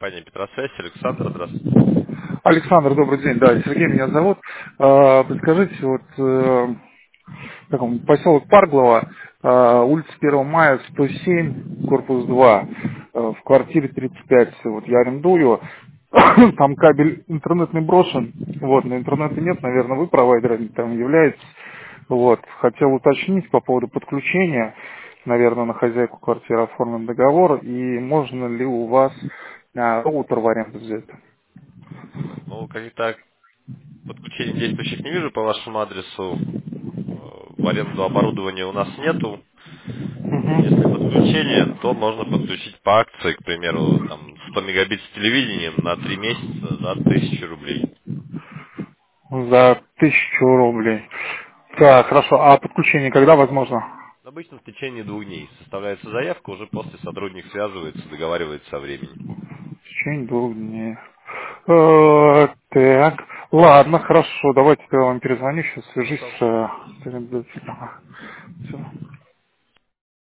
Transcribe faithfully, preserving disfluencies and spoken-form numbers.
компания Петросвязь. Александр, здравствуйте. Александр, добрый день. Да, Сергей меня зовут. А, Подскажите, вот э, как он, поселок Парглово, а, улица первого мая, сто семь, корпус два, э, в квартире тридцать пять. Вот я арендую. Там кабель интернетный брошен. Вот, но интернета нет, наверное, вы провайдером там являетесь. Вот, хотел уточнить по поводу подключения. Наверное, на хозяйку квартиры оформлен договор. И можно ли у вас а, роутер в аренду взять? Ну, как так, подключений действующих не вижу по вашему адресу. Э, В аренду оборудования у нас нету. Если подключение, то можно подключить по акции, к примеру, там сто мегабит с телевидением на три месяца за тысячу рублей. За тысячу рублей. Так, хорошо. А подключение когда возможно? Обычно в течение двух дней составляется заявка, уже после сотрудник связывается, договаривается о времени. В течение двух дней. Э, так, ладно, хорошо. Давайте я вам перезвоню, сейчас свяжусь с... Пожалуйста. э, с арендодателем. Ага. Всё.